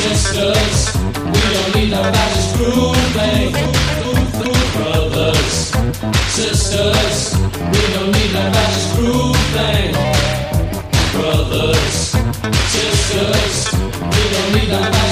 Sisters, we don't need no fascist grouping. Brothers, sisters, we don't need no fascist grouping. Brothers, sisters, we don't need no fascist